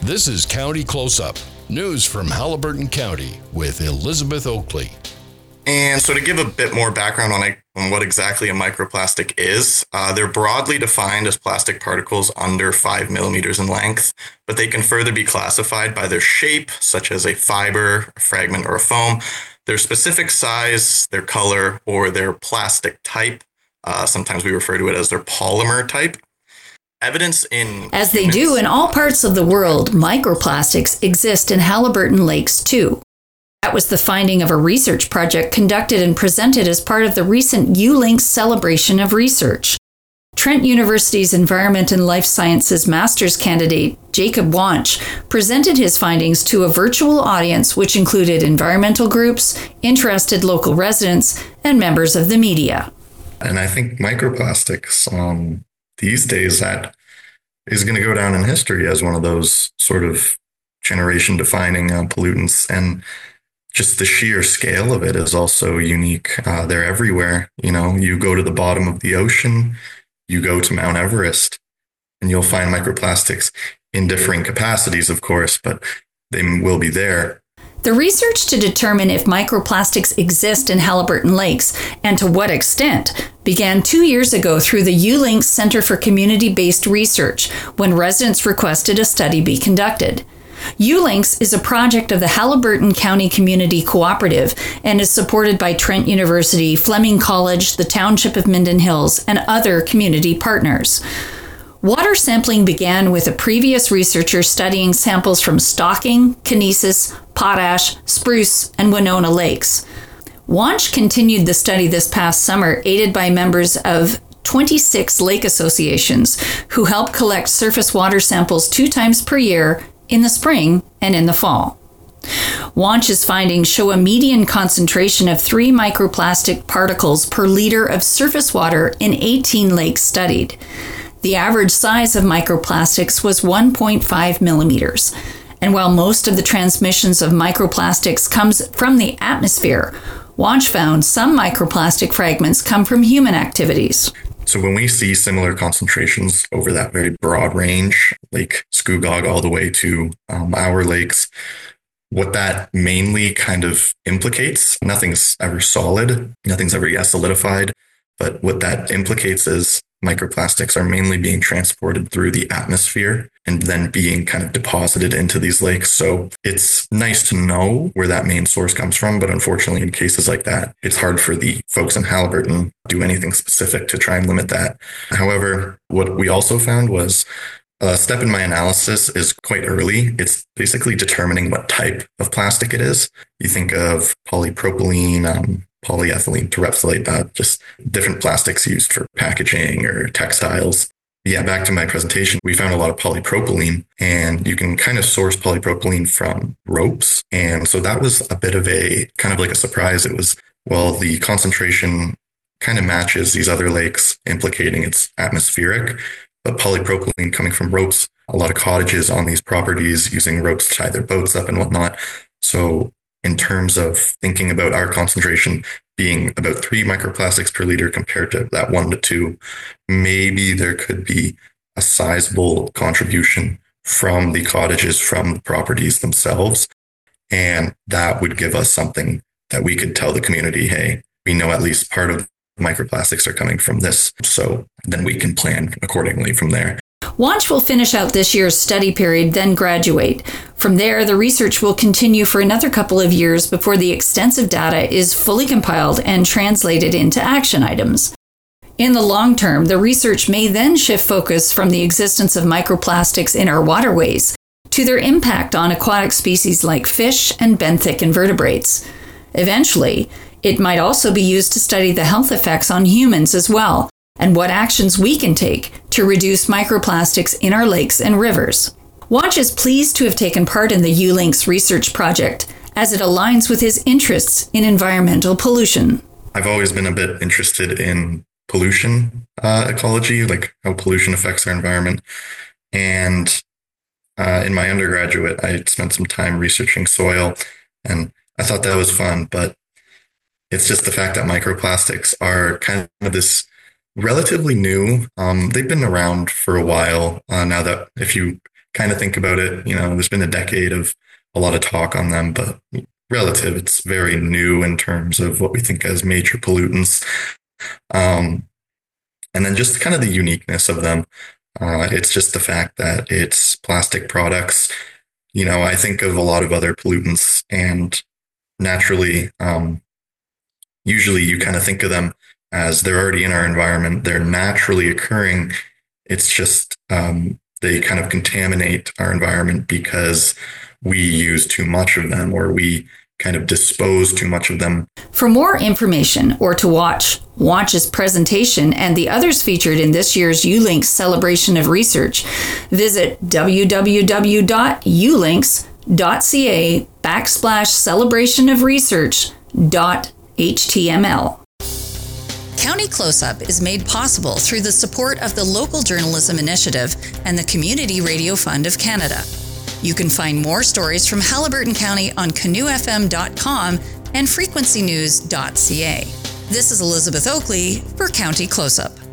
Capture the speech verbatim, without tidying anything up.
This is County Close-Up, news from Haliburton County with Elizabeth Oakley. And so to give a bit more background on, on what exactly a microplastic is, uh, they're broadly defined as plastic particles under five millimeters in length, but they can further be classified by their shape, such as a fiber, a fragment, or a foam, their specific size, their color, or their plastic type. Uh, sometimes we refer to it as their polymer type. Evidence in As they do in all parts of the world, microplastics exist in Haliburton lakes too. That was the finding of a research project conducted and presented as part of the recent U-Links celebration of research. Trent University's Environment and Life Sciences master's candidate, Jacob Wanch, presented his findings to a virtual audience which included environmental groups, interested local residents, and members of the media. And I think microplastics, um, these days, that is going to go down in history as one of those sort of generation-defining uh, pollutants. And just the sheer scale of it is also unique. Uh, they're everywhere. You know, you go to the bottom of the ocean, you go to Mount Everest, and you'll find microplastics in differing capacities, of course, but they will be there. The research to determine if microplastics exist in Haliburton lakes and to what extent began two years ago through the U-Links Center for Community-Based Research when residents requested a study be conducted. U-Links is a project of the Haliburton County Community Cooperative and is supported by Trent University, Fleming College, the Township of Minden Hills, and other community partners. Water sampling began with a previous researcher studying samples from Stocking, Conesus, Potash, Spruce, and Winona lakes. Wanch continued the study this past summer, aided by members of twenty-six lake associations who help collect surface water samples two times per year in the spring and in the fall. Wanch's findings show a median concentration of three microplastic particles per liter of surface water in eighteen lakes studied. The average size of microplastics was one point five millimeters. And while most of the transmissions of microplastics comes from the atmosphere, Wanch found some microplastic fragments come from human activities. So when we see similar concentrations over that very broad range, Lake Scugog all the way to um, our lakes, what that mainly kind of implicates, nothing's ever solid, nothing's ever yet solidified, but what that implicates is microplastics are mainly being transported through the atmosphere and then being kind of deposited into these lakes. So it's nice to know where that main source comes from, but unfortunately in cases like that, it's hard for the folks in Haliburton to do anything specific to try and limit that. However, what we also found was a step in my analysis is quite early. It's basically determining what type of plastic it is. You think of polypropylene, um, polyethylene, terephthalate, uh, just different plastics used for packaging or textiles. Yeah, back to my presentation, we found a lot of polypropylene, and you can kind of source polypropylene from ropes. And so that was a bit of a kind of like a surprise. It was, well, the concentration kind of matches these other lakes, implicating it's atmospheric, but polypropylene coming from ropes, a lot of cottages on these properties using ropes to tie their boats up and whatnot. So in terms of thinking about our concentration being about three microplastics per liter compared to that one to two, maybe there could be a sizable contribution from the cottages, from the properties themselves. And that would give us something that we could tell the community, hey, we know at least part of microplastics are coming from this. So then we can plan accordingly from there. Wanch will finish out this year's study period, then graduate. From there, the research will continue for another couple of years before the extensive data is fully compiled and translated into action items. In the long term, the research may then shift focus from the existence of microplastics in our waterways to their impact on aquatic species like fish and benthic invertebrates. Eventually, it might also be used to study the health effects on humans as well, and what actions we can take to reduce microplastics in our lakes and rivers. Wanch is pleased to have taken part in the U-Links research project, as it aligns with his interests in environmental pollution. I've always been a bit interested in pollution uh, ecology, like how pollution affects our environment. And uh, in my undergraduate, I spent some time researching soil, and I thought that was fun, but it's just the fact that microplastics are kind of this relatively new. Um, they've been around for a while uh, now that if you kind of think about it, you know, there's been a decade of a lot of talk on them, but relative, it's very new in terms of what we think as major pollutants. Um, and then just kind of the uniqueness of them. Uh, it's just the fact that it's plastic products. You know, I think of a lot of other pollutants, and naturally, um, usually you kind of think of them as they're already in our environment. They're naturally occurring. It's just um, they kind of contaminate our environment because we use too much of them, or we kind of dispose too much of them. For more information or to watch Watch's presentation and the others featured in this year's ULinks Celebration of Research, visit www.ulinks.ca backslash celebration of research dot html. County Close-Up is made possible through the support of the Local Journalism Initiative and the Community Radio Fund of Canada. You can find more stories from Haliburton County on canoe f m dot com and frequency news dot c a. This is Elizabeth Oakley for County Close-Up.